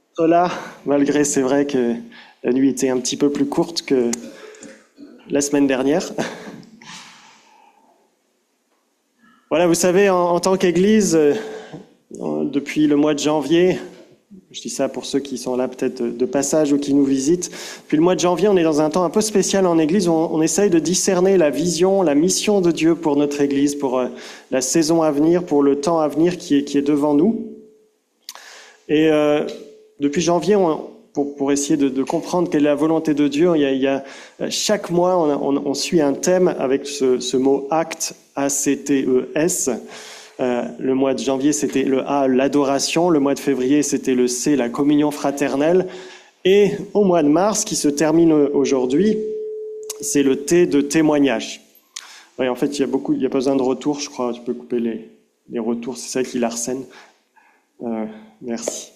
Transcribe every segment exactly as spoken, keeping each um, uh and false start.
Là, malgré c'est vrai que la nuit était un petit peu plus courte que la semaine dernière. Voilà, vous savez, en, en tant qu'Église, euh, depuis le mois de janvier, je dis ça pour ceux qui sont là peut-être de, de passage ou qui nous visitent, depuis le mois de janvier, on est dans un temps un peu spécial en Église où on, on essaye de discerner la vision, la mission de Dieu pour notre Église, pour euh, la saison à venir, pour le temps à venir qui est, qui est devant nous. Et euh, depuis janvier, on, pour, pour essayer de, de comprendre quelle est la volonté de Dieu, il y a, il y a chaque mois, on, on, on suit un thème avec ce, ce mot acte, A C T E S. Euh, le mois de janvier, c'était le A, l'adoration. Le mois de février, c'était le C, la communion fraternelle. Et au mois de mars, qui se termine aujourd'hui, c'est le T de témoignage. Oui, en fait, il y a beaucoup, il y a pas besoin de retour, je crois. Tu peux couper les, les retours, c'est ça qui l'arsène. Euh, merci.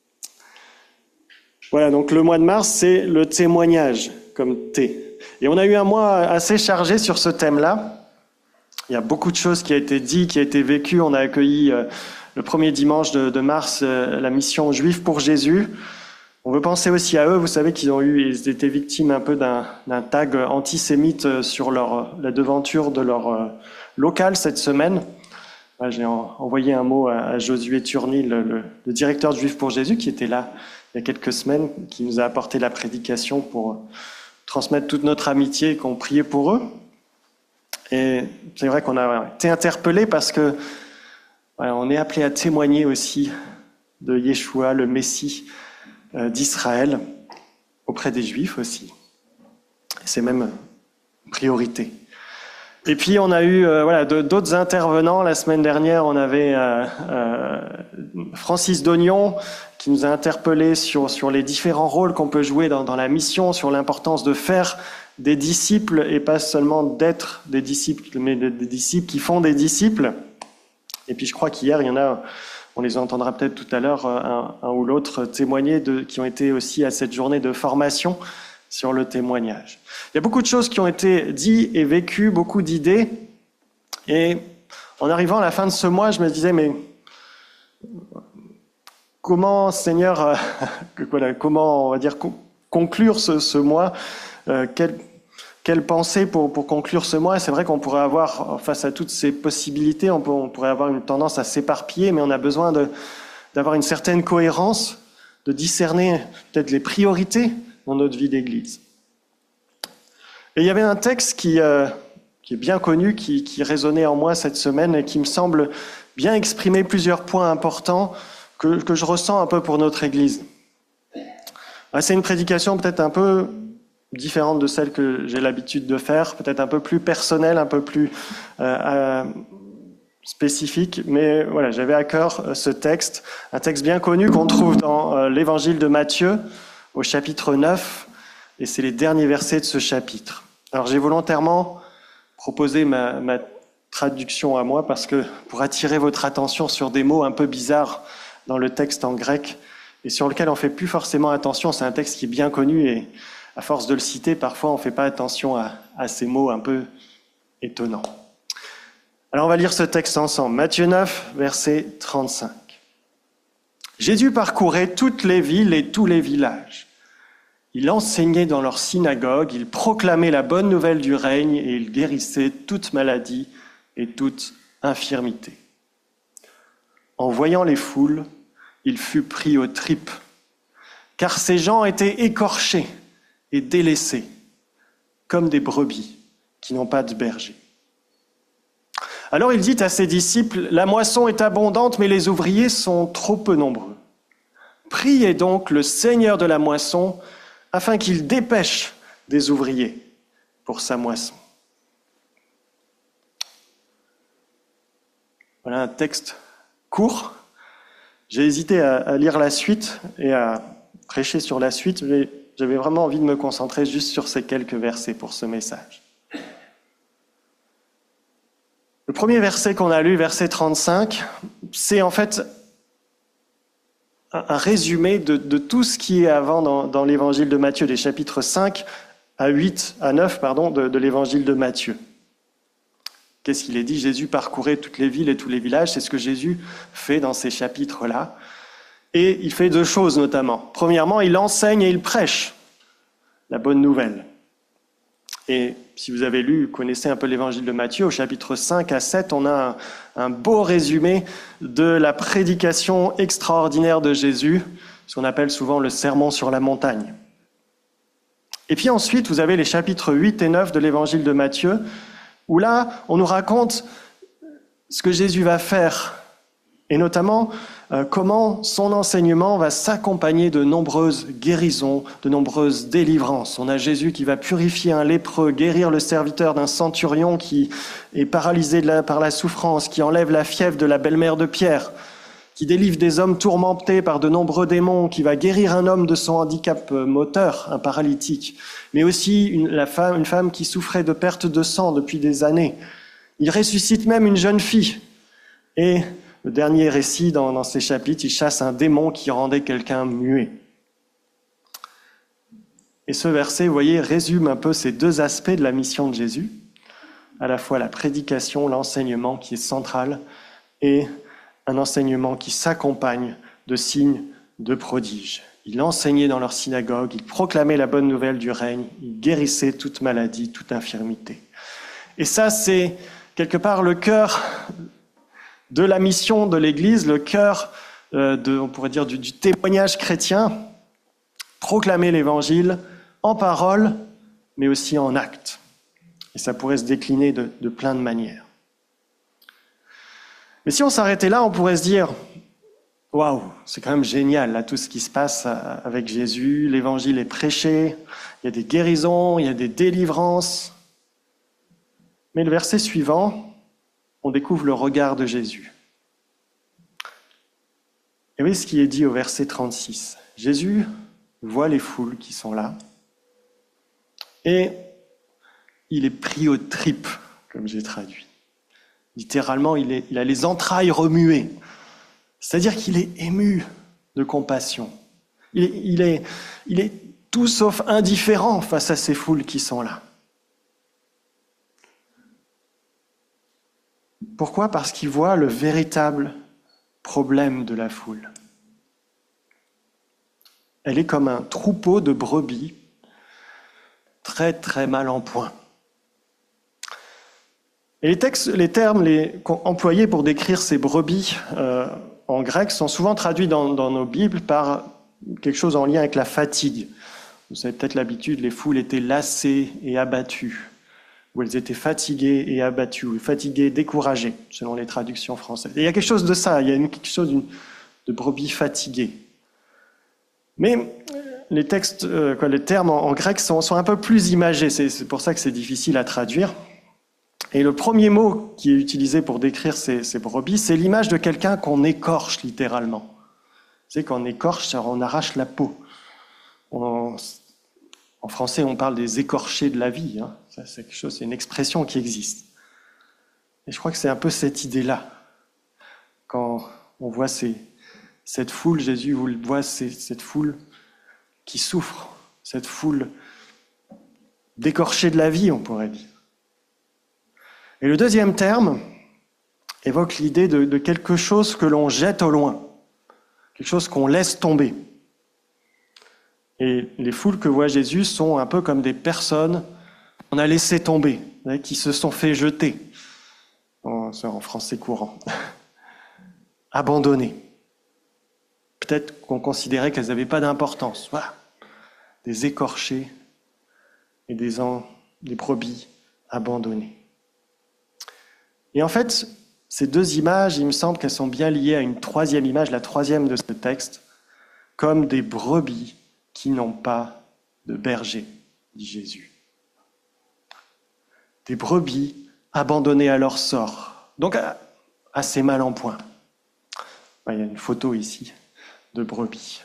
Voilà, donc le mois de mars, c'est le témoignage, comme T. Et on a eu un mois assez chargé sur ce thème-là. Il y a beaucoup de choses qui ont été dites, qui ont été vécues. On a accueilli euh, le premier dimanche de, de mars euh, la mission Juifs pour Jésus. On veut penser aussi à eux. Vous savez qu'ils ont eu, ils étaient victimes un peu d'un, d'un tag antisémite sur leur, la devanture de leur euh, local cette semaine. Là, j'ai en, envoyé un mot à, à Josué Turnil, le, le, le directeur de Juifs pour Jésus, qui était là il y a quelques semaines, qui nous a apporté la prédication pour transmettre toute notre amitié et qu'on priait pour eux. Et c'est vrai qu'on a été interpellés parce que voilà, on est appelé à témoigner aussi de Yeshua, le Messie euh, d'Israël, auprès des Juifs aussi. Et c'est même une priorité. Et puis on a eu euh, voilà de, d'autres intervenants. La semaine dernière, on avait euh, euh, Francis Dognon qui nous a interpellés sur sur les différents rôles qu'on peut jouer dans, dans la mission, sur l'importance de faire des disciples et pas seulement d'être des disciples, mais des, des disciples qui font des disciples. Et puis je crois qu'hier, il y en a, on les entendra peut-être tout à l'heure, un, un ou l'autre témoigner de, qui ont été aussi à cette journée de formation sur le témoignage. Il y a beaucoup de choses qui ont été dites et vécues, beaucoup d'idées. Et en arrivant à la fin de ce mois, je me disais, mais comment, Seigneur, euh, voilà, comment, on va dire, conclure ce, ce mois euh, quel, quelle pensée pour, pour conclure ce mois? C'est vrai qu'on pourrait avoir, face à toutes ces possibilités, on, peut, on pourrait avoir une tendance à s'éparpiller, mais on a besoin de, d'avoir une certaine cohérence, de discerner peut-être les priorités dans notre vie d'Église. Et il y avait un texte qui, euh, qui est bien connu, qui, qui résonnait en moi cette semaine et qui me semble bien exprimer plusieurs points importants que, que je ressens un peu pour notre Église. Ah, c'est une prédication peut-être un peu différente de celle que j'ai l'habitude de faire, peut-être un peu plus personnelle, un peu plus euh, euh, spécifique, mais voilà, j'avais à cœur ce texte, un texte bien connu qu'on trouve dans euh, l'évangile de Matthieu, au chapitre neuf, et c'est les derniers versets de ce chapitre. Alors j'ai volontairement proposé ma, ma traduction à moi, parce que pour attirer votre attention sur des mots un peu bizarres dans le texte en grec, et sur lequel on ne fait plus forcément attention, c'est un texte qui est bien connu, et à force de le citer, parfois on ne fait pas attention à, à ces mots un peu étonnants. Alors on va lire ce texte ensemble. Matthieu neuf, verset trente-cinq. Jésus parcourait toutes les villes et tous les villages. Il enseignait dans leurs synagogues, il proclamait la bonne nouvelle du règne et il guérissait toute maladie et toute infirmité. En voyant les foules, il fut pris aux tripes, car ces gens étaient écorchés et délaissés, comme des brebis qui n'ont pas de berger. Alors il dit à ses disciples, « La moisson est abondante, mais les ouvriers sont trop peu nombreux. Priez donc le Seigneur de la moisson, afin qu'il dépêche des ouvriers pour sa moisson. » Voilà un texte court. J'ai hésité à, à lire la suite et à prêcher sur la suite, mais j'avais vraiment envie de me concentrer juste sur ces quelques versets pour ce message. Le premier verset qu'on a lu, verset trente-cinq, c'est en fait un résumé de, de tout ce qui est avant dans, dans l'évangile de Matthieu, des chapitres cinq à huit, à neuf, pardon, de, de l'évangile de Matthieu. Qu'est-ce qu'il est dit? Jésus parcourait toutes les villes et tous les villages. C'est ce que Jésus fait dans ces chapitres-là. Et il fait deux choses notamment. Premièrement, il enseigne et il prêche la bonne nouvelle. Et si vous avez lu, connaissez un peu l'évangile de Matthieu, au chapitre cinq à sept, on a un, un beau résumé de la prédication extraordinaire de Jésus, ce qu'on appelle souvent le sermon sur la montagne. Et puis ensuite, vous avez les chapitres huit et neuf de l'évangile de Matthieu, où là, on nous raconte ce que Jésus va faire, et notamment euh, comment son enseignement va s'accompagner de nombreuses guérisons, de nombreuses délivrances. On a Jésus qui va purifier un lépreux, guérir le serviteur d'un centurion qui est paralysé de la, par la souffrance, qui enlève la fièvre de la belle-mère de Pierre, qui délivre des hommes tourmentés par de nombreux démons, qui va guérir un homme de son handicap moteur, un paralytique, mais aussi une, la femme, une femme qui souffrait de perte de sang depuis des années. Il ressuscite même une jeune fille. Et le dernier récit dans, dans ces chapitres, il chasse un démon qui rendait quelqu'un muet. Et ce verset, vous voyez, résume un peu ces deux aspects de la mission de Jésus, à la fois la prédication, l'enseignement qui est central, et un enseignement qui s'accompagne de signes, de prodiges. Il enseignait dans leur synagogue, il proclamait la bonne nouvelle du règne, il guérissait toute maladie, toute infirmité. Et ça, c'est quelque part le cœur de la mission de l'Église, le cœur euh, de, on pourrait dire, du, du témoignage chrétien, proclamer l'Évangile en parole, mais aussi en acte. Et ça pourrait se décliner de, de plein de manières. Mais si on s'arrêtait là, on pourrait se dire « Waouh, c'est quand même génial, là, tout ce qui se passe avec Jésus, l'Évangile est prêché, il y a des guérisons, il y a des délivrances. » Mais le verset suivant, on découvre le regard de Jésus. Et oui, ce qui est dit au verset trente-six. Jésus voit les foules qui sont là et il est pris aux tripes, comme j'ai traduit. Littéralement, il, est, il a les entrailles remuées. C'est-à-dire qu'il est ému de compassion. Il est, il est, il est tout sauf indifférent face à ces foules qui sont là. Pourquoi ? Parce qu'il voit le véritable problème de la foule. Elle est comme un troupeau de brebis très très mal en point. Et les, textes, les termes les, employés pour décrire ces brebis euh, en grec sont souvent traduits dans, dans nos Bibles par quelque chose en lien avec la fatigue. Vous avez peut-être l'habitude, les foules étaient lassées et abattues, ou elles étaient fatiguées et abattues, ou fatiguées, découragées, selon les traductions françaises. Et il y a quelque chose de ça, il y a une, quelque chose d'une, de brebis fatiguées. Mais les textes, euh, quoi, les termes en, en grec sont, sont un peu plus imagés, c'est, c'est pour ça que c'est difficile à traduire. Et le premier mot qui est utilisé pour décrire ces, ces brebis, c'est l'image de quelqu'un qu'on écorche littéralement. Tu sais, quand on écorche, on arrache la peau. On, en français, on parle des écorchés de la vie. Hein. Ça, c'est quelque chose, c'est une expression qui existe. Et je crois que c'est un peu cette idée-là. Quand on voit ces, cette foule, Jésus voit ces, cette foule qui souffre, cette foule d'écorchés de la vie, on pourrait dire. Et le deuxième terme évoque l'idée de, de quelque chose que l'on jette au loin, quelque chose qu'on laisse tomber. Et les foules que voit Jésus sont un peu comme des personnes qu'on a laissé tomber, qui se sont fait jeter, en, en français courant, abandonnées. Peut-être qu'on considérait qu'elles n'avaient pas d'importance. Voilà, des écorchés et des, en, des brebis abandonnées. Et en fait, ces deux images, il me semble qu'elles sont bien liées à une troisième image, la troisième de ce texte, comme des brebis qui n'ont pas de berger, dit Jésus. Des brebis abandonnées à leur sort, donc assez mal en point. Il y a une photo ici de brebis.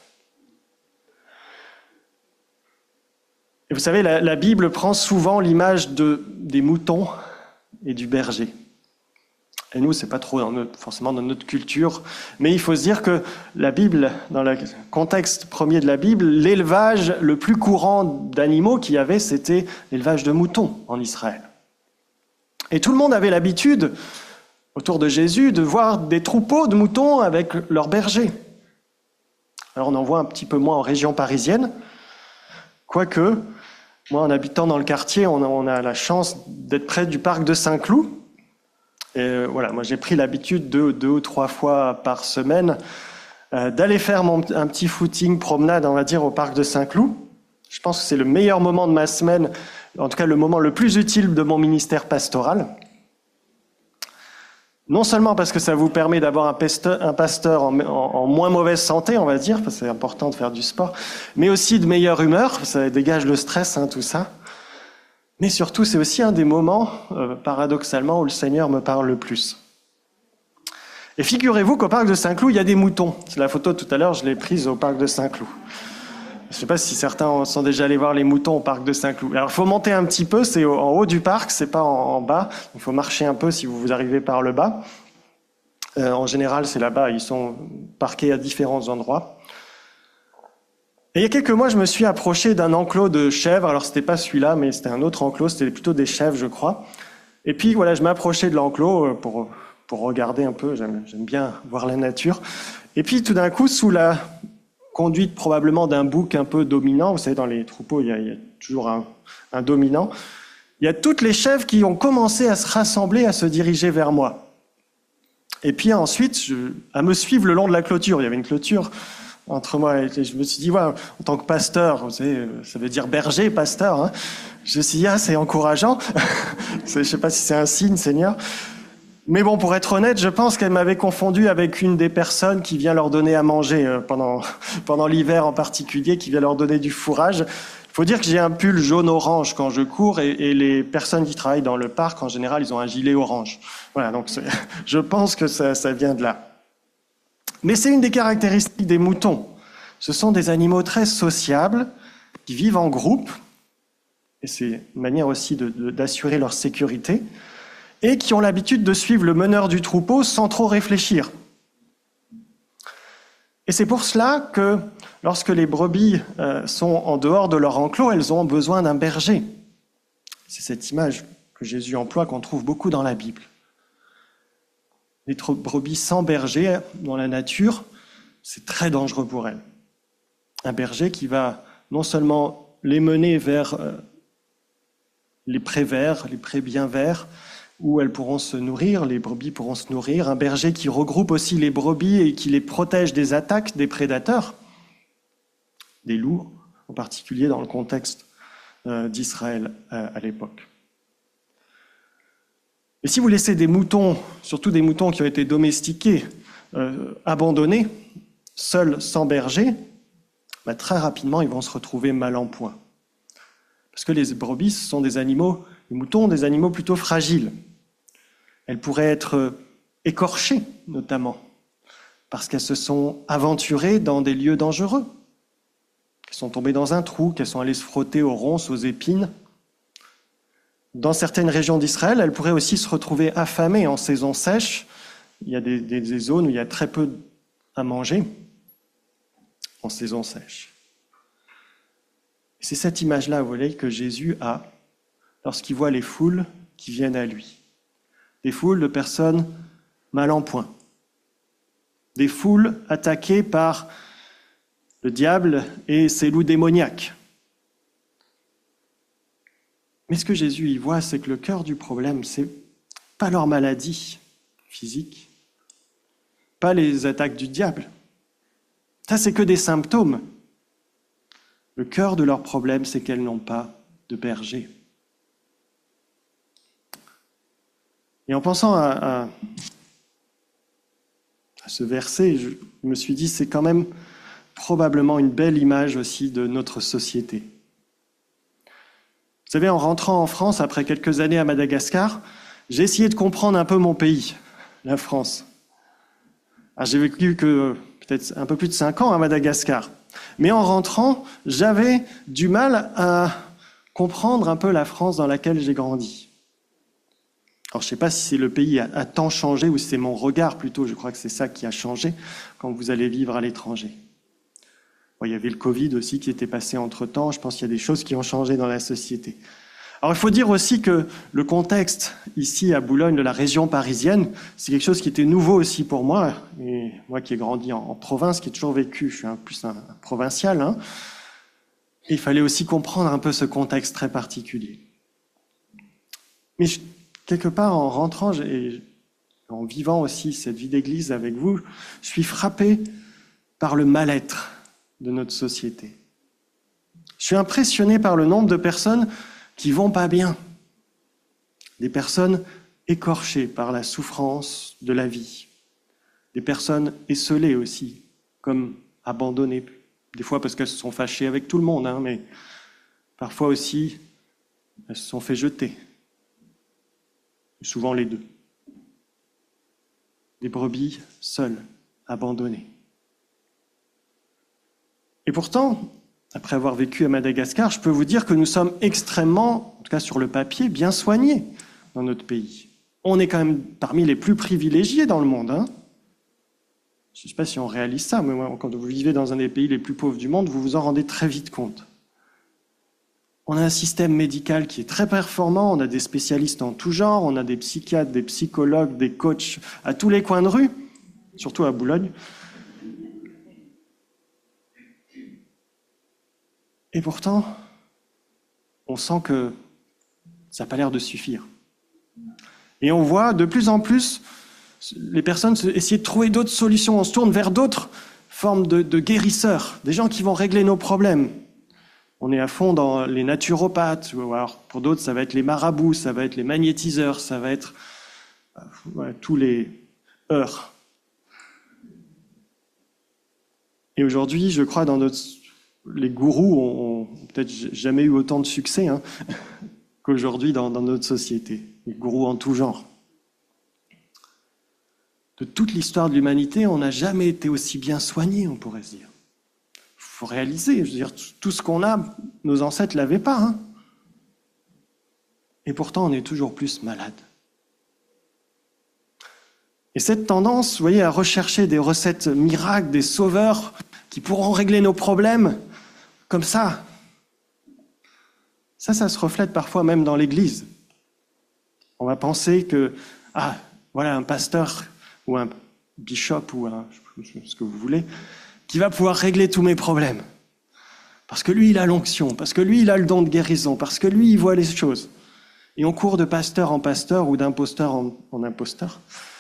Et vous savez, la, la Bible prend souvent l'image de, des moutons et du berger. Et nous, c'est pas trop dans notre, forcément dans notre culture, mais il faut se dire que la Bible, dans le contexte premier de la Bible, l'élevage le plus courant d'animaux qu'il y avait, c'était l'élevage de moutons en Israël. Et tout le monde avait l'habitude, autour de Jésus, de voir des troupeaux de moutons avec leurs bergers. Alors on en voit un petit peu moins en région parisienne, quoique, moi en habitant dans le quartier, on a, on a la chance d'être près du parc de Saint-Cloud. Et euh, voilà, moi j'ai pris l'habitude de deux ou trois fois par semaine euh, d'aller faire mon, un petit footing, promenade, on va dire, au parc de Saint-Cloud. Je pense que c'est le meilleur moment de ma semaine, en tout cas le moment le plus utile de mon ministère pastoral. Non seulement parce que ça vous permet d'avoir un pasteur, un pasteur en, en, en moins mauvaise santé, on va dire, parce que c'est important de faire du sport, mais aussi de meilleure humeur, ça dégage le stress, hein, tout ça. Mais surtout, c'est aussi un des moments, euh, paradoxalement, où le Seigneur me parle le plus. Et figurez-vous qu'au parc de Saint-Cloud, il y a des moutons. C'est la photo tout à l'heure, je l'ai prise au parc de Saint-Cloud. Je ne sais pas si certains sont déjà allés voir les moutons au parc de Saint-Cloud. Alors, il faut monter un petit peu, c'est en haut du parc, c'est pas en, en bas. Il faut marcher un peu si vous, vous arrivez par le bas. Euh, en général, c'est là-bas, ils sont parqués à différents endroits. Et il y a quelques mois, je me suis approché d'un enclos de chèvres. Alors, c'était pas celui-là, mais c'était un autre enclos, c'était plutôt des chèvres, je crois. Et puis, voilà, je m'approchais de l'enclos pour, pour regarder un peu, j'aime, j'aime bien voir la nature. Et puis, tout d'un coup, sous la conduite probablement d'un bouc un peu dominant, vous savez, dans les troupeaux, il y a, il y a toujours un, un dominant, il y a toutes les chèvres qui ont commencé à se rassembler, à se diriger vers moi. Et puis ensuite, je, à me suivre le long de la clôture. Il y avait une clôture entre moi et je me suis dit, ouais, en tant que pasteur, vous savez, ça veut dire berger, pasteur, hein. Je me suis dit, ah, c'est encourageant. Je ne sais pas si c'est un signe, Seigneur. Mais bon, pour être honnête, je pense qu'elle m'avait confondu avec une des personnes qui vient leur donner à manger pendant, pendant l'hiver en particulier, qui vient leur donner du fourrage. Il faut dire que j'ai un pull jaune-orange quand je cours et, et les personnes qui travaillent dans le parc, en général, ils ont un gilet orange. Voilà, donc je pense que ça, ça vient de là. Mais c'est une des caractéristiques des moutons. Ce sont des animaux très sociables, qui vivent en groupe, et c'est une manière aussi de, de, d'assurer leur sécurité, et qui ont l'habitude de suivre le meneur du troupeau sans trop réfléchir. Et c'est pour cela que lorsque les brebis euh, sont en dehors de leur enclos, elles ont besoin d'un berger. C'est cette image que Jésus emploie, qu'on trouve beaucoup dans la Bible. Les brebis sans berger dans la nature, c'est très dangereux pour elles. Un berger qui va non seulement les mener vers euh, les prés verts, les prés bien verts, où elles pourront se nourrir, les brebis pourront se nourrir. Un berger qui regroupe aussi les brebis et qui les protège des attaques des prédateurs, des loups, en particulier dans le contexte euh, d'Israël euh, à l'époque. Et si vous laissez des moutons, surtout des moutons qui ont été domestiqués, euh, abandonnés, seuls, sans berger, bah, très rapidement, ils vont se retrouver mal en point. Parce que les brebis, ce sont des animaux, les moutons, des animaux plutôt fragiles. Elles pourraient être écorchées, notamment, parce qu'elles se sont aventurées dans des lieux dangereux, qu'elles sont tombées dans un trou, qu'elles sont allées se frotter aux ronces, aux épines. Dans certaines régions d'Israël, elles pourraient aussi se retrouver affamées en saison sèche. Il y a des, des, des zones où il y a très peu à manger en saison sèche. C'est cette image-là, vous voyez, que Jésus a lorsqu'il voit les foules qui viennent à lui. Des foules de personnes mal en point. Des foules attaquées par le diable et ses loups démoniaques. Mais ce que Jésus y voit, c'est que le cœur du problème, c'est pas leur maladie physique, pas les attaques du diable. Ça, c'est que des symptômes. Le cœur de leur problème, c'est qu'elles n'ont pas de berger. Et en pensant à, à, à ce verset, je me suis dit, c'est quand même probablement une belle image aussi de notre société. Vous savez, en rentrant en France, après quelques années à Madagascar, j'ai essayé de comprendre un peu mon pays, la France. Alors, j'ai vécu que peut-être un peu plus de cinq ans à Madagascar. Mais en rentrant, j'avais du mal à comprendre un peu la France dans laquelle j'ai grandi. Alors, je ne sais pas si c'est le pays a, a tant changé ou si c'est mon regard plutôt. Je crois que c'est ça qui a changé quand vous allez vivre à l'étranger. Bon, il y avait le Covid aussi qui était passé entre-temps. Je pense qu'il y a des choses qui ont changé dans la société. Alors il faut dire aussi que le contexte ici à Boulogne de la région parisienne, c'est quelque chose qui était nouveau aussi pour moi, et moi qui ai grandi en, en province, qui ai toujours vécu, je suis un, plus un, un provincial, hein, et il fallait aussi comprendre un peu ce contexte très particulier. Mais je, quelque part en rentrant et en vivant aussi cette vie d'église avec vous, je suis frappé par le mal-être de notre société. Je suis impressionné par le nombre de personnes qui vont pas bien, des personnes écorchées par la souffrance de la vie, des personnes esseulées aussi, comme abandonnées, des fois parce qu'elles se sont fâchées avec tout le monde, hein, mais parfois aussi elles se sont fait jeter, souvent les deux. Des brebis seules, abandonnées. Et pourtant, après avoir vécu à Madagascar, je peux vous dire que nous sommes extrêmement, en tout cas sur le papier, bien soignés dans notre pays. On est quand même parmi les plus privilégiés dans le monde. Hein. Je ne sais pas si on réalise ça, mais quand vous vivez dans un des pays les plus pauvres du monde, vous vous en rendez très vite compte. On a un système médical qui est très performant, on a des spécialistes en tout genre, on a des psychiatres, des psychologues, des coachs à tous les coins de rue, surtout à Boulogne. Et pourtant, on sent que ça n'a pas l'air de suffire. Et on voit de plus en plus les personnes essayer de trouver d'autres solutions. On se tourne vers d'autres formes de, de guérisseurs, des gens qui vont régler nos problèmes. On est à fond dans les naturopathes, ou alors pour d'autres, ça va être les marabouts, ça va être les magnétiseurs, ça va être euh, ouais, tous les heurts. Et aujourd'hui, je crois, dans notre... les gourous ont, ont peut-être jamais eu autant de succès hein, qu'aujourd'hui dans, dans notre société. Les gourous en tout genre. De toute l'histoire de l'humanité, on n'a jamais été aussi bien soigné, on pourrait se dire. Il faut réaliser, je veux dire, tout ce qu'on a, nos ancêtres ne l'avaient pas. Hein. Et pourtant, on est toujours plus malade. Et cette tendance, vous voyez, à rechercher des recettes miracles, des sauveurs qui pourront régler nos problèmes, comme ça, ça, ça se reflète parfois même dans l'Église. On va penser que, ah, voilà un pasteur ou un bishop ou un, ce que vous voulez, qui va pouvoir régler tous mes problèmes. Parce que lui, il a l'onction, parce que lui, il a le don de guérison, parce que lui, il voit les choses. Et on court de pasteur en pasteur ou d'imposteur en, en imposteur.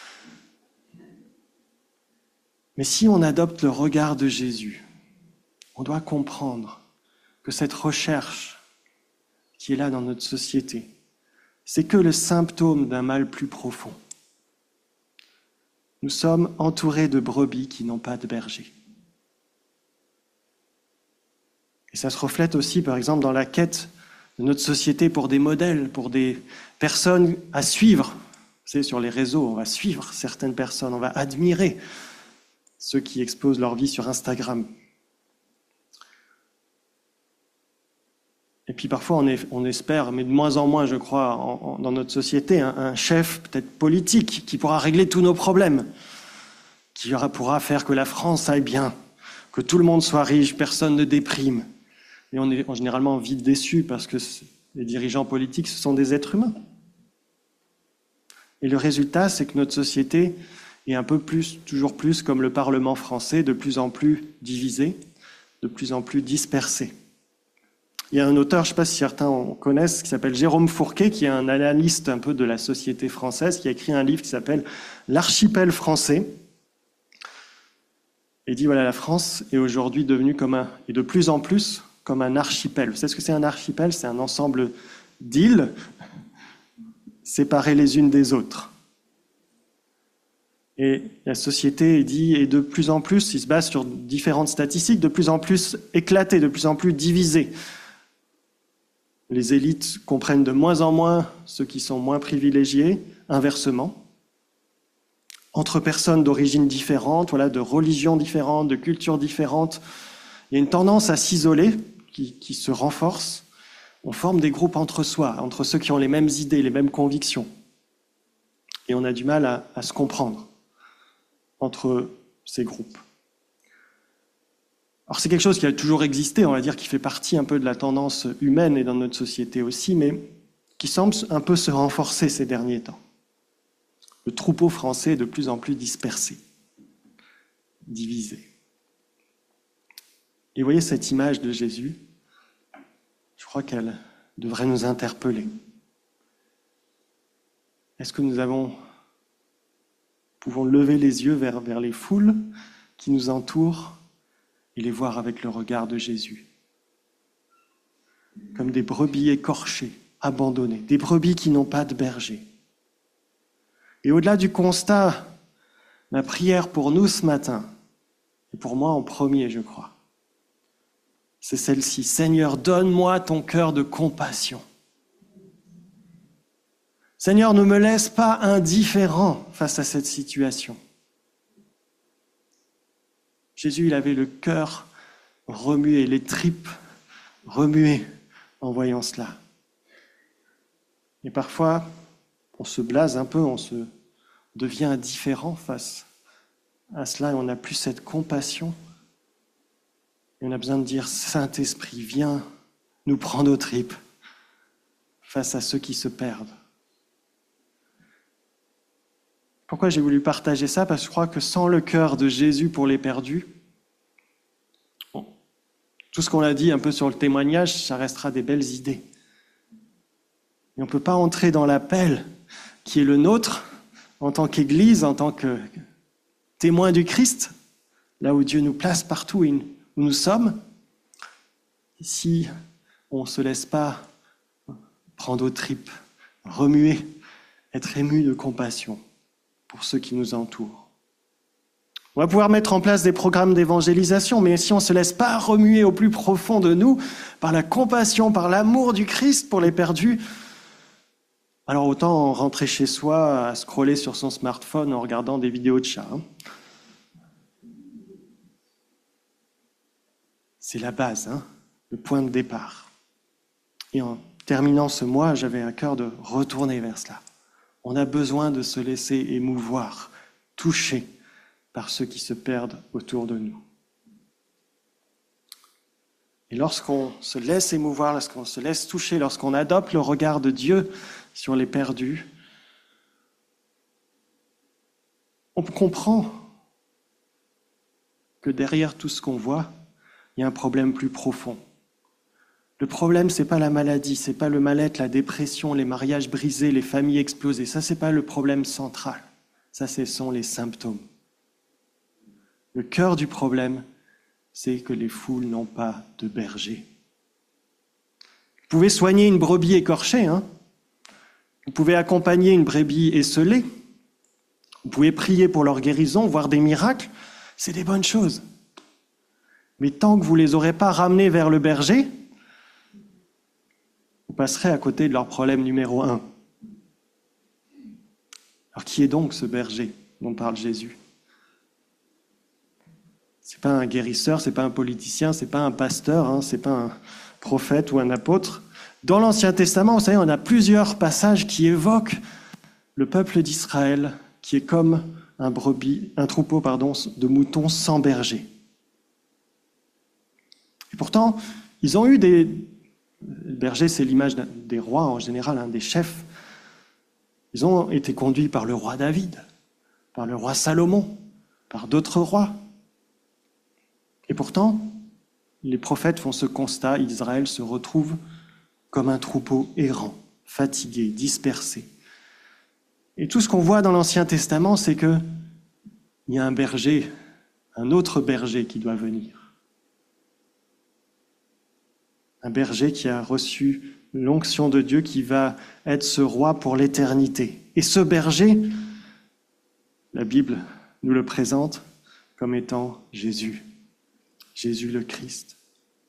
Mais si on adopte le regard de Jésus, on doit comprendre que cette recherche qui est là dans notre société, c'est que le symptôme d'un mal plus profond. Nous sommes entourés de brebis qui n'ont pas de berger. Et ça se reflète aussi, par exemple, dans la quête de notre société pour des modèles, pour des personnes à suivre. Vous savez, sur les réseaux, on va suivre certaines personnes, on va admirer ceux qui exposent leur vie sur Instagram. Et puis parfois, on, est, on espère, mais de moins en moins, je crois, en, en, dans notre société, un, un chef peut-être politique qui pourra régler tous nos problèmes, qui aura, pourra faire que la France aille bien, que tout le monde soit riche, personne ne déprime. Et on est généralement vite déçus parce que les dirigeants politiques, ce sont des êtres humains. Et le résultat, c'est que notre société est un peu plus, toujours plus comme le Parlement français, de plus en plus divisé, de plus en plus dispersé. Il y a un auteur, je ne sais pas si certains en connaissent, qui s'appelle Jérôme Fourquet, qui est un analyste un peu de la société française, qui a écrit un livre qui s'appelle « L'archipel français ». Et il dit, voilà, la France est aujourd'hui devenue comme un, et de plus en plus, comme un archipel. Vous savez ce que c'est un archipel? C'est un ensemble d'îles séparées les unes des autres. Et la société, il dit, est de plus en plus, il se base sur différentes statistiques, de plus en plus éclatée, de plus en plus divisée. Les élites comprennent de moins en moins ceux qui sont moins privilégiés, inversement. Entre personnes d'origines différentes, voilà, de religions différentes, de cultures différentes, il y a une tendance à s'isoler qui, qui se renforce. On forme des groupes entre soi, entre ceux qui ont les mêmes idées, les mêmes convictions. Et on a du mal à, à se comprendre entre ces groupes. Alors c'est quelque chose qui a toujours existé, on va dire, qui fait partie un peu de la tendance humaine et dans notre société aussi, mais qui semble un peu se renforcer ces derniers temps. Le troupeau français est de plus en plus dispersé, divisé. Et vous voyez cette image de Jésus, je crois qu'elle devrait nous interpeller. Est-ce que nous avons, pouvons lever les yeux vers, vers les foules qui nous entourent et les voir avec le regard de Jésus, comme des brebis écorchées, abandonnées, des brebis qui n'ont pas de berger. Et au-delà du constat, ma prière pour nous ce matin, et pour moi en premier, je crois, c'est celle-ci. Seigneur, donne-moi ton cœur de compassion. Seigneur, ne me laisse pas indifférent face à cette situation. Jésus, il avait le cœur remué, les tripes remuées en voyant cela. Et parfois, on se blase un peu, on se devient indifférent face à cela et on n'a plus cette compassion. Et on a besoin de dire, Saint-Esprit, viens nous prendre aux tripes face à ceux qui se perdent. Pourquoi j'ai voulu partager ça? Parce que je crois que sans le cœur de Jésus pour les perdus, bon, tout ce qu'on a dit un peu sur le témoignage, ça restera des belles idées. Et on ne peut pas entrer dans l'appel qui est le nôtre en tant qu'Église, en tant que témoin du Christ, là où Dieu nous place partout et où nous sommes, si on ne se laisse pas prendre aux tripes, remuer, être ému de compassion pour ceux qui nous entourent. On va pouvoir mettre en place des programmes d'évangélisation, mais si on ne se laisse pas remuer au plus profond de nous par la compassion, par l'amour du Christ pour les perdus, alors autant rentrer chez soi à scroller sur son smartphone en regardant des vidéos de chats. Hein. C'est la base, hein, le point de départ. Et en terminant ce mois, j'avais à cœur de retourner vers cela. On a besoin de se laisser émouvoir, toucher par ceux qui se perdent autour de nous. Et lorsqu'on se laisse émouvoir, lorsqu'on se laisse toucher, lorsqu'on adopte le regard de Dieu sur les perdus, on comprend que derrière tout ce qu'on voit, il y a un problème plus profond. Le problème, ce n'est pas la maladie, ce n'est pas le mal-être, la dépression, les mariages brisés, les familles explosées. Ça, ce n'est pas le problème central. Ça, ce sont les symptômes. Le cœur du problème, c'est que les foules n'ont pas de berger. Vous pouvez soigner une brebis écorchée, hein. Vous pouvez accompagner une brebis esseulée. Vous pouvez prier pour leur guérison, voir des miracles. C'est des bonnes choses. Mais tant que vous ne les aurez pas ramenés vers le berger, vous passerez à côté de leur problème numéro un. Alors qui est donc ce berger dont parle Jésus? Ce n'est pas un guérisseur, ce n'est pas un politicien, ce n'est pas un pasteur, hein, ce n'est pas un prophète ou un apôtre. Dans l'Ancien Testament, vous savez, on a plusieurs passages qui évoquent le peuple d'Israël qui est comme un, brebis, un troupeau pardon, de moutons sans berger. Et pourtant, ils ont eu des... Le berger, c'est l'image des rois en général, hein, des chefs. Ils ont été conduits par le roi David, par le roi Salomon, par d'autres rois. Et pourtant, les prophètes font ce constat, Israël se retrouve comme un troupeau errant, fatigué, dispersé. Et tout ce qu'on voit dans l'Ancien Testament, c'est qu'il y a un berger, un autre berger qui doit venir. Un berger qui a reçu l'onction de Dieu, qui va être ce roi pour l'éternité. Et ce berger, la Bible nous le présente comme étant Jésus. Jésus le Christ.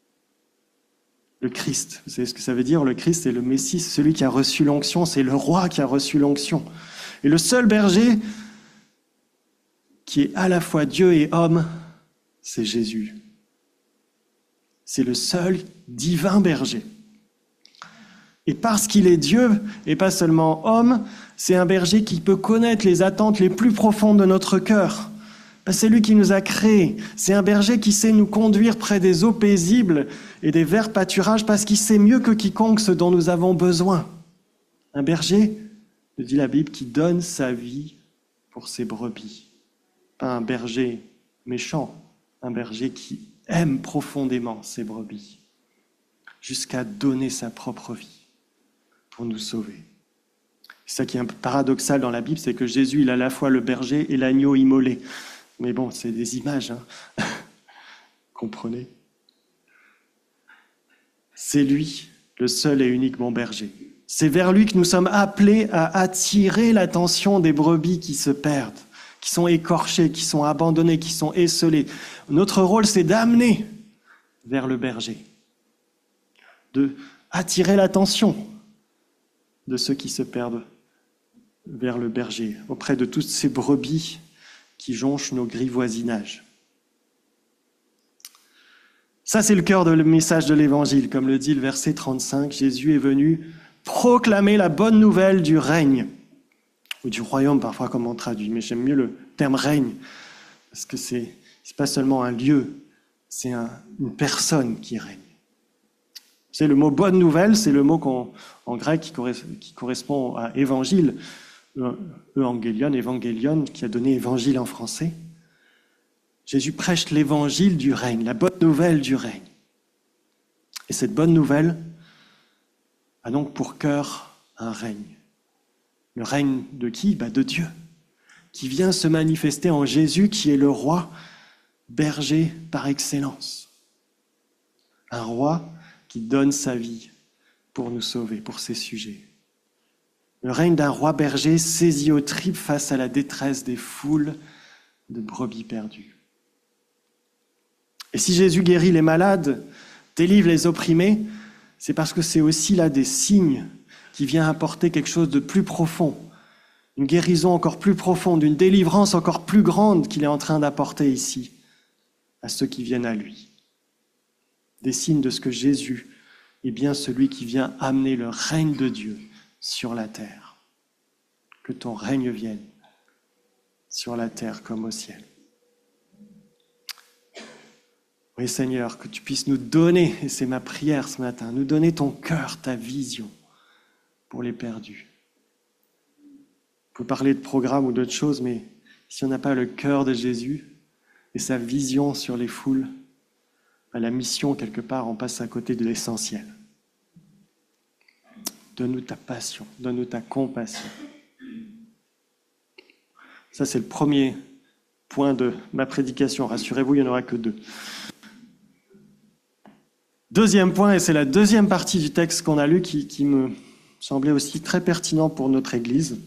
Le Christ, vous savez ce que ça veut dire? Le Christ, c'est le Messie, c'est celui qui a reçu l'onction, c'est le roi qui a reçu l'onction. Et le seul berger qui est à la fois Dieu et homme, c'est Jésus. C'est le seul divin berger. Et parce qu'il est Dieu et pas seulement homme, c'est un berger qui peut connaître les attentes les plus profondes de notre cœur. C'est lui qui nous a créés. C'est un berger qui sait nous conduire près des eaux paisibles et des verts pâturages parce qu'il sait mieux que quiconque ce dont nous avons besoin. Un berger, dit la Bible, qui donne sa vie pour ses brebis. Pas un berger méchant, un berger qui aime profondément ses brebis, jusqu'à donner sa propre vie pour nous sauver. C'est ça qui est un peu paradoxal dans la Bible, c'est que Jésus, il a à la fois le berger et l'agneau immolé. Mais bon, c'est des images, hein. Comprenez? C'est lui, le seul et unique bon berger. C'est vers lui que nous sommes appelés à attirer l'attention des brebis qui se perdent, qui sont écorchées, qui sont abandonnées, qui sont esseulées. Notre rôle, c'est d'amener vers le berger, de attirer l'attention de ceux qui se perdent vers le berger, auprès de toutes ces brebis qui jonchent nos gris voisinages. Ça, c'est le cœur du message de l'Évangile. Comme le dit le verset trente-cinq, Jésus est venu proclamer la bonne nouvelle du règne, ou du royaume parfois comme on traduit, mais j'aime mieux le terme règne, parce que c'est, c'est pas seulement un lieu, c'est un, une personne qui règne. C'est le mot bonne nouvelle, c'est le mot qu'on, en grec qui, correspond, qui correspond à évangile, euangelion, évangélion, qui a donné évangile en français. Jésus prêche l'évangile du règne, la bonne nouvelle du règne. Et cette bonne nouvelle a donc pour cœur un règne. Le règne de qui? Bah de Dieu, qui vient se manifester en Jésus, qui est le roi berger par excellence. Un roi qui donne sa vie pour nous sauver, pour ses sujets. Le règne d'un roi berger saisi aux tripes face à la détresse des foules de brebis perdues. Et si Jésus guérit les malades, délivre les opprimés, c'est parce que c'est aussi là des signes qui vient apporter quelque chose de plus profond, une guérison encore plus profonde, une délivrance encore plus grande qu'il est en train d'apporter ici à ceux qui viennent à lui. Des signes de ce que Jésus est bien celui qui vient amener le règne de Dieu sur la terre. Que ton règne vienne sur la terre comme au ciel. Oui Seigneur, que tu puisses nous donner, et c'est ma prière ce matin, nous donner ton cœur, ta vision pour les perdus. On peut parler de programme ou d'autres choses, mais si on n'a pas le cœur de Jésus et sa vision sur les foules, à la mission, quelque part, on passe à côté de l'essentiel. Donne-nous ta passion, donne-nous ta compassion. Ça, c'est le premier point de ma prédication. Rassurez-vous, il n'y en aura que deux. Deuxième point, et c'est la deuxième partie du texte qu'on a lu qui, qui me semblait aussi très pertinent pour notre Église.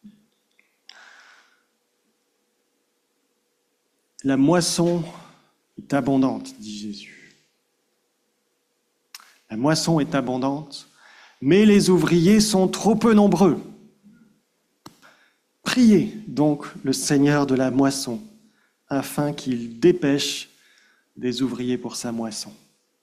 La moisson est abondante, dit Jésus. La moisson est abondante, mais les ouvriers sont trop peu nombreux. Priez donc le Seigneur de la moisson, afin qu'il dépêche des ouvriers pour sa moisson.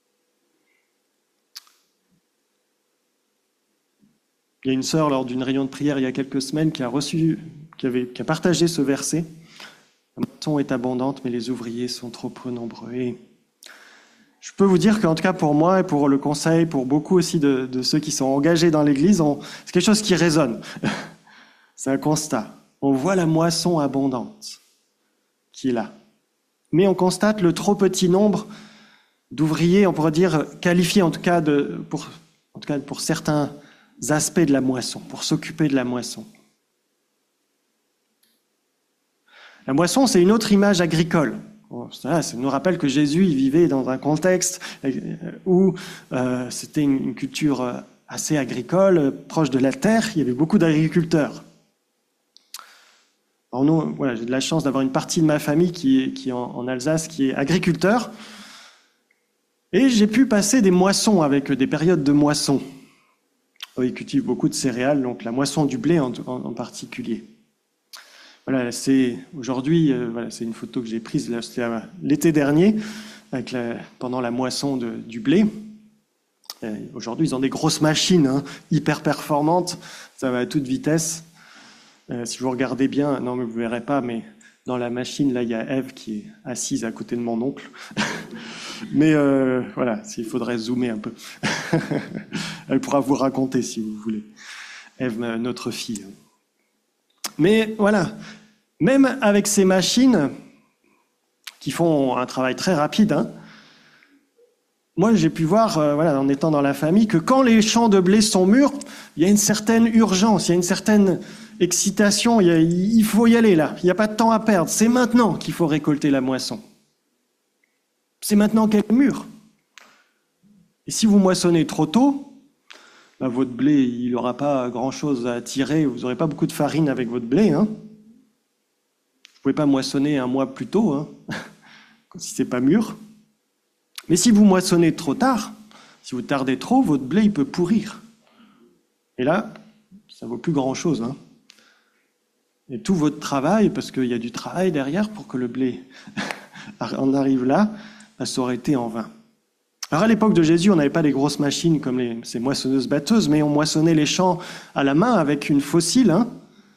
Il y a une sœur, lors d'une réunion de prière il y a quelques semaines, qui a reçu, qui avait, qui a partagé ce verset. La moisson est abondante, mais les ouvriers sont trop peu nombreux. Et je peux vous dire qu'en tout cas pour moi et pour le conseil, pour beaucoup aussi de, de ceux qui sont engagés dans l'Église, on, c'est quelque chose qui résonne. C'est un constat. On voit la moisson abondante qui est là. Mais on constate le trop petit nombre d'ouvriers, on pourrait dire qualifiés en tout cas, de, pour, en tout cas pour certains aspects de la moisson, pour s'occuper de la moisson. La moisson, c'est une autre image agricole. Ça, ça nous rappelle que Jésus il vivait dans un contexte où euh, c'était une, une culture assez agricole, proche de la terre. Il y avait beaucoup d'agriculteurs. Alors nous, voilà, j'ai de la chance d'avoir une partie de ma famille qui est, qui est en, en Alsace, qui est agriculteur. Et j'ai pu passer des moissons avec des périodes de moisson. Ils cultivent beaucoup de céréales, donc la moisson du blé en, en, en particulier. Voilà, c'est aujourd'hui, euh, voilà, c'est une photo que j'ai prise là, c'était euh, l'été dernier, avec la, pendant la moisson de, du blé. Euh, aujourd'hui, ils ont des grosses machines, hein, hyper performantes, ça va à toute vitesse. Euh, si vous regardez bien, non mais vous verrez pas, mais dans la machine là, il y a Ève qui est assise à côté de mon oncle. Mais euh, voilà, il faudrait zoomer un peu. Elle pourra vous raconter si vous voulez. Ève, notre fille. Mais voilà, même avec ces machines qui font un travail très rapide, hein, moi j'ai pu voir, euh, voilà, en étant dans la famille, que quand les champs de blé sont mûrs, il y a une certaine urgence, il y a une certaine excitation, il, y a, il faut y aller là, il n'y a pas de temps à perdre, c'est maintenant qu'il faut récolter la moisson. C'est maintenant qu'elle est mûre. Et si vous moissonnez trop tôt, bah, votre blé, il n'aura pas grand-chose à tirer, vous n'aurez pas beaucoup de farine avec votre blé. Hein. Vous ne pouvez pas moissonner un mois plus tôt, hein, si ce n'est pas mûr. Mais si vous moissonnez trop tard, si vous tardez trop, votre blé il peut pourrir. Et là, ça ne vaut plus grand-chose. Hein. Et tout votre travail, parce qu'il y a du travail derrière pour que le blé en arrive là, bah, ça aurait été en vain. Alors à l'époque de Jésus, on n'avait pas des grosses machines comme les, ces moissonneuses-batteuses, mais on moissonnait les champs à la main avec une fossile. Hein.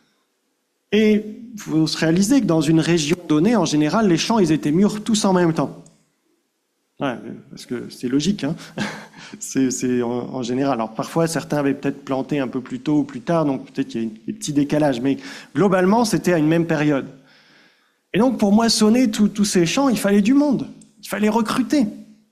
Et il faut se réaliser que dans une région donnée, en général, les champs ils étaient mûrs tous en même temps. Ouais, parce que c'est logique, hein. c'est, c'est en, en général. Alors parfois, certains avaient peut-être planté un peu plus tôt ou plus tard, donc peut-être qu'il y a des petits décalages, mais globalement, c'était à une même période. Et donc pour moissonner tous ces champs, il fallait du monde, il fallait recruter.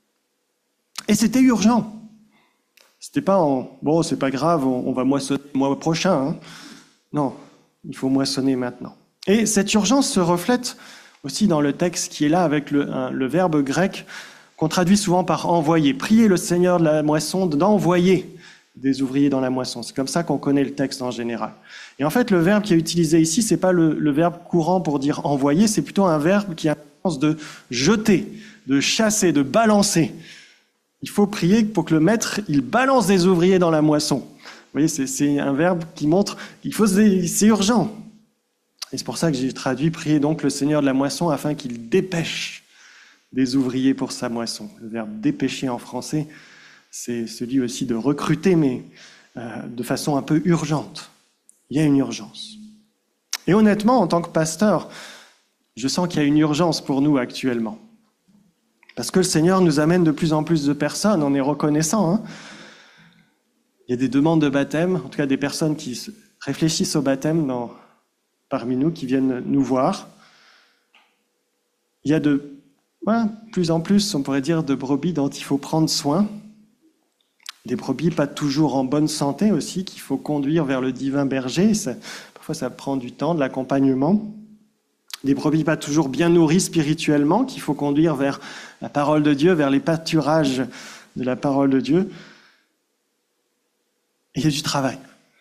Et c'était urgent. C'était pas en « bon, c'est pas grave, on, on va moissonner le mois prochain. Hein. » Non, il faut moissonner maintenant. Et cette urgence se reflète aussi dans le texte qui est là avec le, un, le verbe grec qu'on traduit souvent par « envoyer ». Priez le Seigneur de la moisson d'envoyer des ouvriers dans la moisson. C'est comme ça qu'on connaît le texte en général. Et en fait, le verbe qui est utilisé ici, c'est pas le, le verbe courant pour dire « envoyer », c'est plutôt un verbe qui a le sens de jeter, de chasser, de balancer. Il faut prier pour que le maître, il balance des ouvriers dans la moisson. Vous voyez, c'est, c'est un verbe qui montre qu'il faut, c'est urgent. Et c'est pour ça que j'ai traduit, prier donc le Seigneur de la moisson afin qu'il dépêche des ouvriers pour sa moisson. Le verbe dépêcher en français, c'est celui aussi de recruter, mais euh, de façon un peu urgente. Il y a une urgence. Et honnêtement, en tant que pasteur, je sens qu'il y a une urgence pour nous actuellement. Parce que le Seigneur nous amène de plus en plus de personnes, on est reconnaissant. Hein. Il y a des demandes de baptême, en tout cas des personnes qui réfléchissent au baptême dans, parmi nous, qui viennent nous voir. Il y a de ouais, plus en plus, on pourrait dire, de brebis dont il faut prendre soin. Des brebis pas toujours en bonne santé aussi, qu'il faut conduire vers le divin berger. Ça, parfois ça prend du temps, de l'accompagnement. Des brebis pas toujours bien nourries spirituellement, qu'il faut conduire vers la parole de Dieu, vers les pâturages de la parole de Dieu. Et il y a du travail.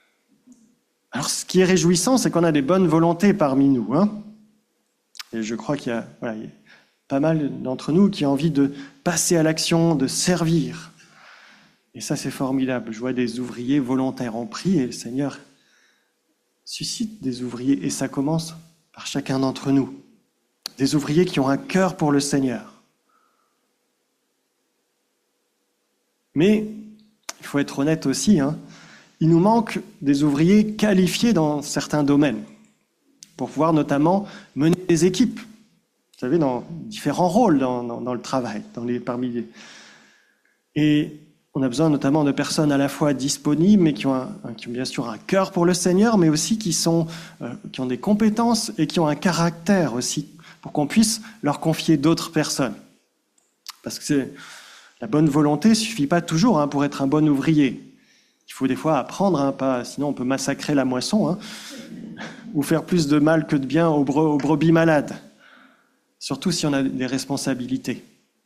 Alors, ce qui est réjouissant, c'est qu'on a des bonnes volontés parmi nous. Hein. Et je crois qu'il y a, voilà, il y a pas mal d'entre nous qui ont envie de passer à l'action, de servir. Et ça, c'est formidable. Je vois des ouvriers volontaires. On prie et le Seigneur suscite des ouvriers. Et ça commence par chacun d'entre nous. Des ouvriers qui ont un cœur pour le Seigneur. Mais, il faut être honnête aussi, hein, il nous manque des ouvriers qualifiés dans certains domaines, pour pouvoir notamment mener des équipes, vous savez, dans différents rôles dans, dans, dans le travail, dans les, parmi les... Et on a besoin notamment de personnes à la fois disponibles, mais qui ont, un, qui ont bien sûr un cœur pour le Seigneur, mais aussi qui, sont, euh, qui ont des compétences et qui ont un caractère aussi, pour qu'on puisse leur confier d'autres personnes. Parce que c'est, la bonne volonté ne suffit pas toujours hein, pour être un bon ouvrier. Il faut des fois apprendre, hein, pas, sinon on peut massacrer la moisson, hein, ou faire plus de mal que de bien aux, bre- aux brebis malades, surtout si on a des responsabilités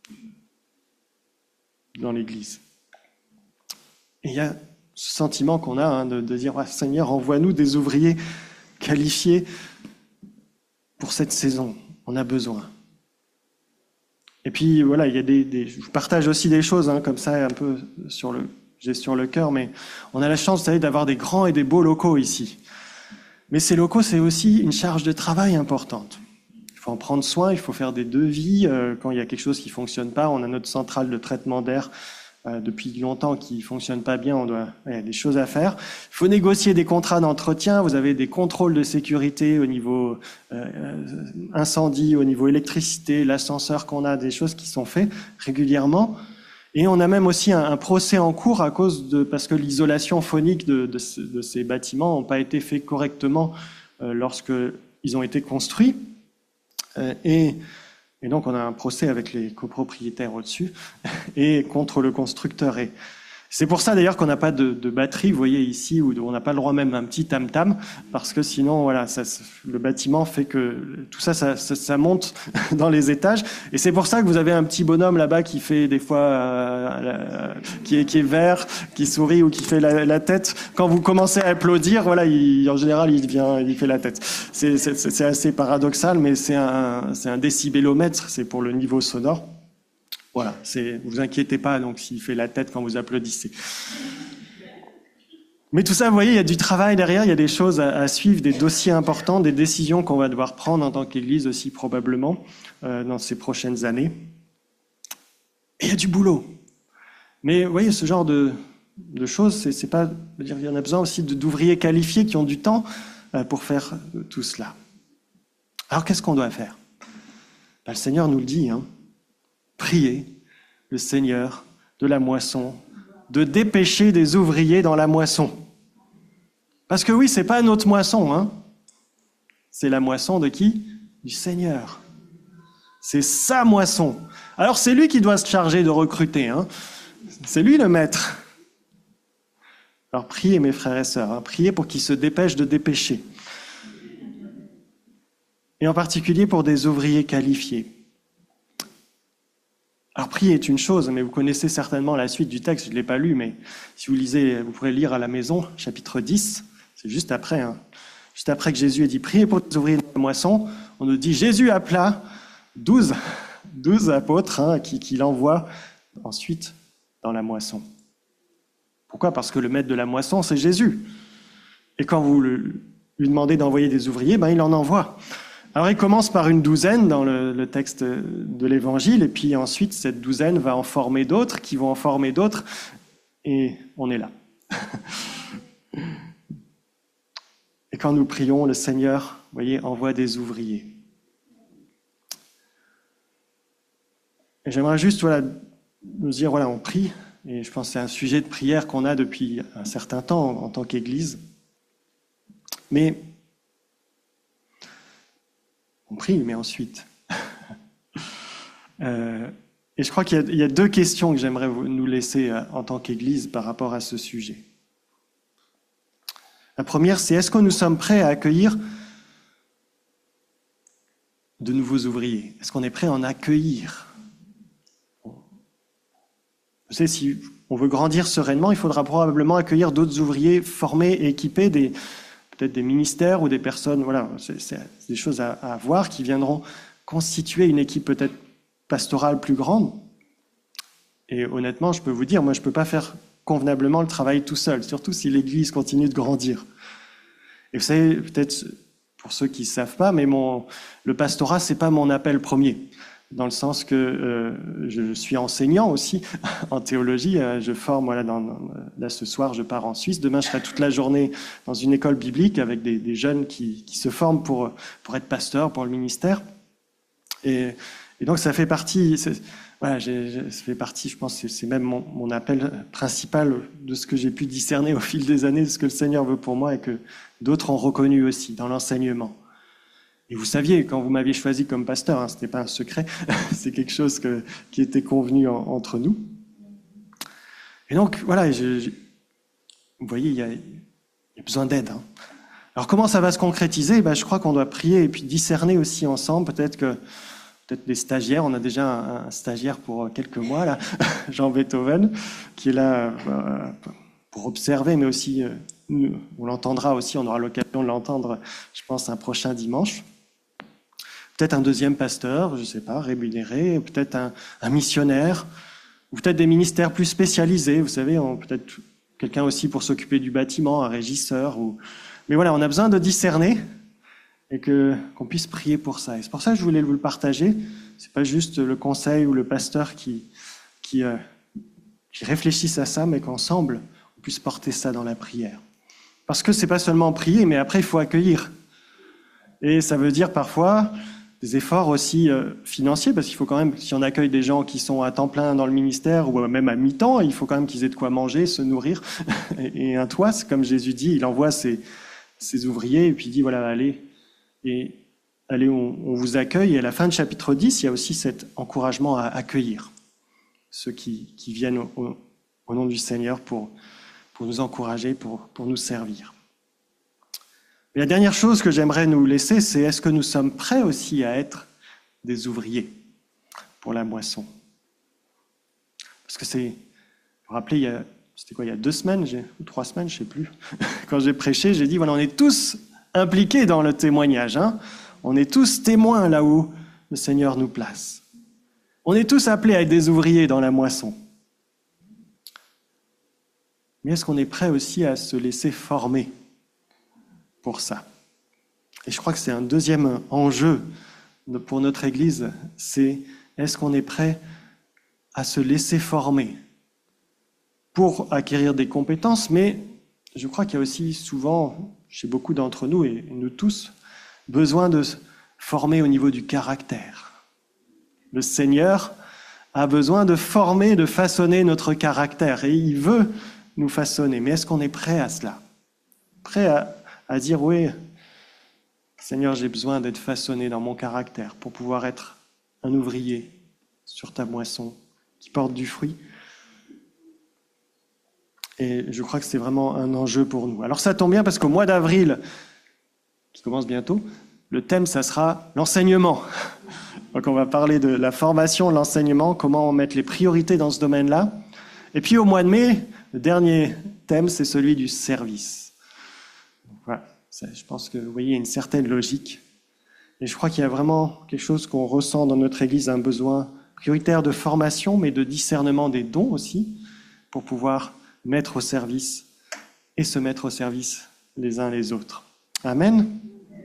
dans l'Église. Et il y a ce sentiment qu'on a hein, de, de dire ah, « Seigneur, envoie-nous des ouvriers qualifiés pour cette saison, on a besoin. » Et puis voilà, il y a des, des, je partage aussi des choses hein, comme ça, un peu sur le, j'ai sur le cœur, mais on a la chance, vous savez, d'avoir des grands et des beaux locaux ici. Mais ces locaux, c'est aussi une charge de travail importante. Il faut en prendre soin, il faut faire des devis. Euh, quand il y a quelque chose qui ne fonctionne pas, on a notre centrale de traitement d'air euh, depuis longtemps qui ne fonctionne pas bien, on doit, il y a des choses à faire. Il faut négocier des contrats d'entretien, vous avez des contrôles de sécurité au niveau euh, incendie, au niveau électricité, l'ascenseur qu'on a, des choses qui sont faites régulièrement. Et on a même aussi un, un procès en cours à cause de, parce que l'isolation phonique de, de, ce, de ces bâtiments n'a pas été fait correctement euh, lorsque ils ont été construits. Euh, et, et donc on a un procès avec les copropriétaires au-dessus et contre le constructeur. Et c'est pour ça d'ailleurs qu'on n'a pas de, de batterie, vous voyez ici, où on n'a pas le droit même à un petit tam-tam, parce que sinon, voilà, ça, le bâtiment fait que tout ça, ça, ça, ça monte dans les étages. Et c'est pour ça que vous avez un petit bonhomme là-bas qui fait des fois, euh, qui, est, qui est vert, qui sourit ou qui fait la, la tête. Quand vous commencez à applaudir, voilà, il, en général, il vient, il fait la tête. C'est, c'est, c'est assez paradoxal, mais c'est un, c'est un décibélomètre, c'est pour le niveau sonore. Voilà, c'est, vous inquiétez pas donc s'il fait la tête quand vous applaudissez. Mais tout ça, vous voyez, il y a du travail derrière, il y a des choses à, à suivre, des dossiers importants, des décisions qu'on va devoir prendre en tant qu'Église aussi probablement euh, dans ces prochaines années. Et il y a du boulot. Mais vous voyez, ce genre de, de choses, c'est, c'est pas, je veux dire, il y en a besoin aussi de, d'ouvriers qualifiés qui ont du temps euh, pour faire tout cela. Alors qu'est-ce qu'on doit faire? Ben, le Seigneur nous le dit, hein. Priez le Seigneur de la moisson, de dépêcher des ouvriers dans la moisson. Parce que oui, c'est pas notre moisson, hein. C'est la moisson de qui? Du Seigneur. C'est sa moisson. Alors c'est lui qui doit se charger de recruter, hein. C'est lui le maître. Alors priez mes frères et sœurs, hein. Priez pour qu'il se dépêche de dépêcher. Et en particulier pour des ouvriers qualifiés. Alors, prier est une chose, mais vous connaissez certainement la suite du texte, je ne l'ai pas lu, mais si vous lisez, vous pourrez lire à la maison, chapitre dix, c'est juste après, hein. Juste après que Jésus ait dit « Priez pour les ouvriers de la moisson », on nous dit « Jésus appela douze, douze apôtres hein, qui, qui l'envoient ensuite dans la moisson ». Pourquoi? Parce que le maître de la moisson, c'est Jésus. Et quand vous le, lui demandez d'envoyer des ouvriers, ben, il en envoie. Alors il commence par une douzaine dans le, le texte de l'Évangile, et puis ensuite cette douzaine va en former d'autres, qui vont en former d'autres, et on est là. Et quand nous prions, le Seigneur, vous voyez, envoie des ouvriers. Et j'aimerais juste voilà, nous dire, voilà, on prie, et je pense que c'est un sujet de prière qu'on a depuis un certain temps en, en tant qu'Église, mais on prie, mais ensuite. euh, et je crois qu'il y a, il y a deux questions que j'aimerais nous laisser euh, en tant qu'Église par rapport à ce sujet. La première, c'est est-ce que nous sommes prêts à accueillir de nouveaux ouvriers? Est-ce qu'on est prêt à en accueillir? Vous savez, si on veut grandir sereinement, il faudra probablement accueillir d'autres ouvriers formés et équipés, des peut-être des ministères ou des personnes, voilà, c'est, c'est des choses à, à voir qui viendront constituer une équipe peut-être pastorale plus grande. Et honnêtement, je peux vous dire, moi, je ne peux pas faire convenablement le travail tout seul, surtout si l'Église continue de grandir. Et vous savez, peut-être pour ceux qui ne savent pas, mais mon, le pastorat, ce n'est pas mon appel premier. Dans le sens que euh, je suis enseignant aussi en théologie, euh, je forme, voilà, dans, dans, là ce soir je pars en Suisse, demain je serai toute la journée dans une école biblique avec des, des jeunes qui, qui se forment pour, pour être pasteurs, pour le ministère. Et, et donc ça fait partie, voilà, j'ai, j'ai, ça fait partie, je pense, c'est, c'est même mon, mon appel principal de ce que j'ai pu discerner au fil des années, de ce que le Seigneur veut pour moi et que d'autres ont reconnu aussi dans l'enseignement. Et vous saviez, quand vous m'aviez choisi comme pasteur, hein, ce n'était pas un secret, c'est quelque chose que, qui était convenu en, entre nous. Et donc, voilà, je, je, vous voyez, il y a, il y a besoin d'aide. Hein. Alors, comment ça va se concrétiser? Ben, je crois qu'on doit prier et puis discerner aussi ensemble. Peut-être que peut-être des stagiaires, on a déjà un, un stagiaire pour quelques mois, là, Jean Beethoven, qui est là euh, pour observer, mais aussi, euh, on l'entendra aussi, on aura l'occasion de l'entendre, je pense, un prochain dimanche. Peut-être un deuxième pasteur, je ne sais pas, rémunéré, peut-être un, un missionnaire, ou peut-être des ministères plus spécialisés, vous savez, on, peut-être quelqu'un aussi pour s'occuper du bâtiment, un régisseur. Ou... Mais voilà, on a besoin de discerner et que, qu'on puisse prier pour ça. Et c'est pour ça que je voulais vous le partager. Ce n'est pas juste le conseil ou le pasteur qui, qui, euh, qui réfléchissent à ça, mais qu'ensemble, on puisse porter ça dans la prière. Parce que ce n'est pas seulement prier, mais après, il faut accueillir. Et ça veut dire parfois... des efforts aussi euh, financiers, parce qu'il faut quand même, si on accueille des gens qui sont à temps plein dans le ministère ou même à mi-temps, il faut quand même qu'ils aient de quoi manger, se nourrir et un toit. C'est comme Jésus dit, il envoie ses, ses ouvriers et puis il dit voilà, allez, et allez, on, on vous accueille. Et à la fin de chapitre dix, il y a aussi cet encouragement à accueillir ceux qui, qui viennent au, au, au nom du Seigneur pour, pour nous encourager, pour, pour nous servir. Et la dernière chose que j'aimerais nous laisser, c'est est-ce que nous sommes prêts aussi à être des ouvriers pour la moisson? Parce que c'est, vous vous rappelez, il y a, c'était quoi, il y a deux semaines, j'ai, ou trois semaines, je ne sais plus, quand j'ai prêché, j'ai dit, voilà, on est tous impliqués dans le témoignage, hein. On est tous témoins là où le Seigneur nous place. On est tous appelés à être des ouvriers dans la moisson. Mais est-ce qu'on est prêt aussi à se laisser former pour ça? Et je crois que c'est un deuxième enjeu pour notre Église, c'est est-ce qu'on est prêt à se laisser former pour acquérir des compétences, mais je crois qu'il y a aussi souvent, chez beaucoup d'entre nous et nous tous, besoin de se former au niveau du caractère. Le Seigneur a besoin de former, de façonner notre caractère et il veut nous façonner. Mais est-ce qu'on est prêt à cela? Prêt à à dire, oui, Seigneur, j'ai besoin d'être façonné dans mon caractère pour pouvoir être un ouvrier sur ta moisson qui porte du fruit. Et je crois que c'est vraiment un enjeu pour nous. Alors ça tombe bien parce qu'au mois d'avril, qui commence bientôt, le thème, ça sera l'enseignement. Donc on va parler de la formation, de l'enseignement, comment mettre les priorités dans ce domaine-là. Et puis au mois de mai, le dernier thème, c'est celui du service. Voilà, je pense que vous voyez, il y a une certaine logique. Et je crois qu'il y a vraiment quelque chose qu'on ressent dans notre Église, un besoin prioritaire de formation, mais de discernement des dons aussi, pour pouvoir mettre au service et se mettre au service les uns les autres. Amen.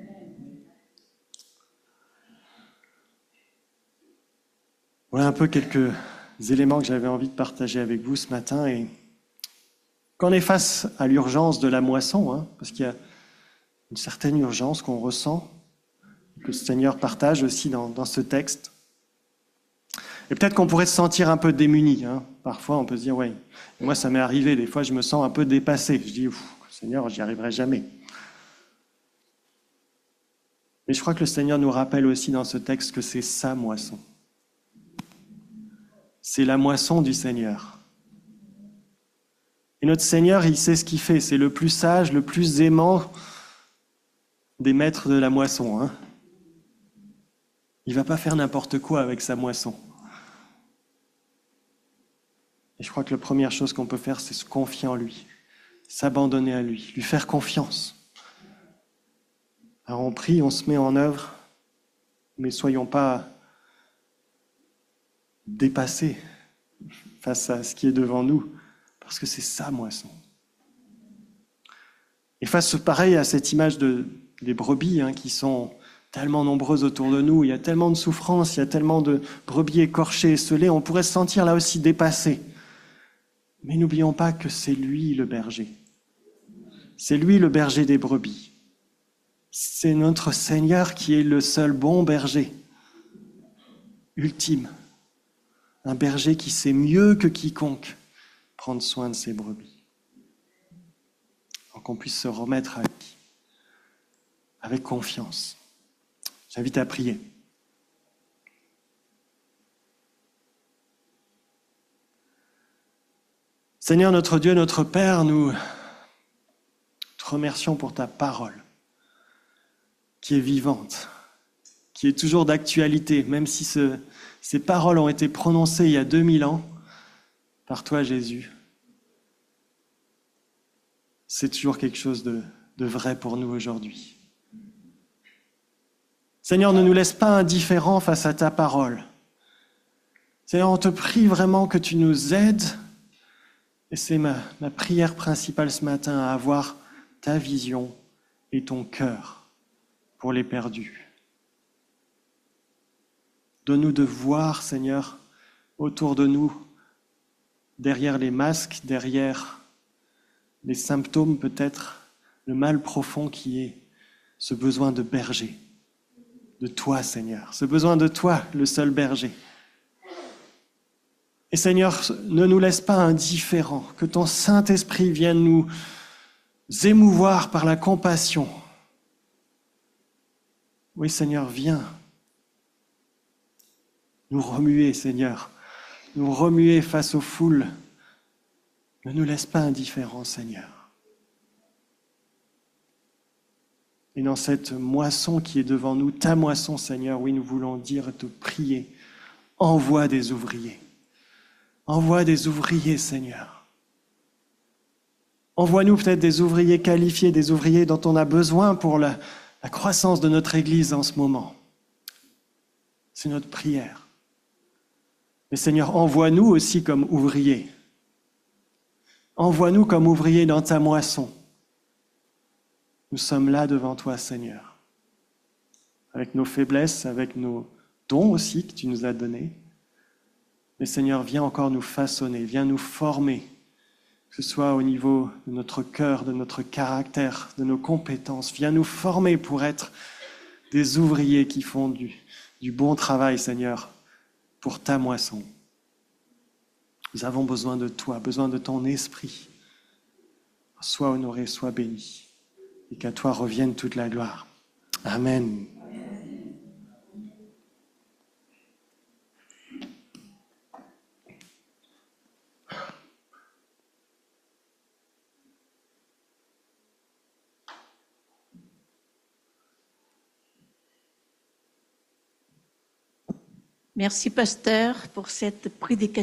Voilà un peu quelques éléments que j'avais envie de partager avec vous ce matin. Et quand on est face à l'urgence de la moisson, hein, parce qu'il y a une certaine urgence qu'on ressent, que le Seigneur partage aussi dans, dans ce texte. Et peut-être qu'on pourrait se sentir un peu démuni. Hein. Parfois, on peut se dire, ouais, moi ça m'est arrivé, des fois je me sens un peu dépassé. Je dis, Seigneur, j'y arriverai jamais. Mais je crois que le Seigneur nous rappelle aussi dans ce texte que c'est sa moisson. C'est la moisson du Seigneur. Et notre Seigneur, il sait ce qu'il fait. C'est le plus sage, le plus aimant des maîtres de la moisson. Hein. Il ne va pas faire n'importe quoi avec sa moisson. Et je crois que la première chose qu'on peut faire, c'est se confier en lui, s'abandonner à lui, lui faire confiance. Alors on prie, on se met en œuvre, mais soyons pas dépassés face à ce qui est devant nous, parce que c'est sa moisson. Et face pareil à cette image de les brebis hein, qui sont tellement nombreuses autour de nous, il y a tellement de souffrances, il y a tellement de brebis écorchées, esselées, on pourrait se sentir là aussi dépassé. Mais n'oublions pas que c'est lui le berger. C'est lui le berger des brebis. C'est notre Seigneur qui est le seul bon berger, ultime. Un berger qui sait mieux que quiconque prendre soin de ses brebis. Donc qu'on puisse se remettre à lui avec confiance. J'invite à prier. Seigneur notre Dieu, notre Père, nous te remercions pour ta parole qui est vivante, qui est toujours d'actualité, même si ce, ces paroles ont été prononcées il y a deux mille ans par toi, Jésus. C'est toujours quelque chose de, de vrai pour nous aujourd'hui. Seigneur, ne nous laisse pas indifférents face à ta parole. Seigneur, on te prie vraiment que tu nous aides, et c'est ma, ma prière principale ce matin, à avoir ta vision et ton cœur pour les perdus. Donne-nous de voir, Seigneur, autour de nous, derrière les masques, derrière les symptômes peut-être, le mal profond qui est ce besoin de berger. de toi, Seigneur, ce besoin de toi, le seul berger. Et Seigneur, ne nous laisse pas indifférents, que ton Saint-Esprit vienne nous émouvoir par la compassion. Oui, Seigneur, viens nous remuer, Seigneur, nous remuer face aux foules. Ne nous laisse pas indifférents, Seigneur. Et dans cette moisson qui est devant nous, ta moisson, Seigneur, oui, nous voulons dire, te prier, envoie des ouvriers. Envoie des ouvriers, Seigneur. Envoie-nous peut-être des ouvriers qualifiés, des ouvriers dont on a besoin pour la, la croissance de notre Église en ce moment. C'est notre prière. Mais Seigneur, envoie-nous aussi comme ouvriers. Envoie-nous comme ouvriers dans ta moisson. Nous sommes là devant toi, Seigneur, avec nos faiblesses, avec nos dons aussi que tu nous as donnés. Mais Seigneur, viens encore nous façonner, viens nous former, que ce soit au niveau de notre cœur, de notre caractère, de nos compétences. Viens nous former pour être des ouvriers qui font du, du bon travail, Seigneur, pour ta moisson. Nous avons besoin de toi, besoin de ton esprit. Sois honoré, sois béni, et qu'à toi revienne toute la gloire. Amen. Merci, pasteur, pour cette prédication.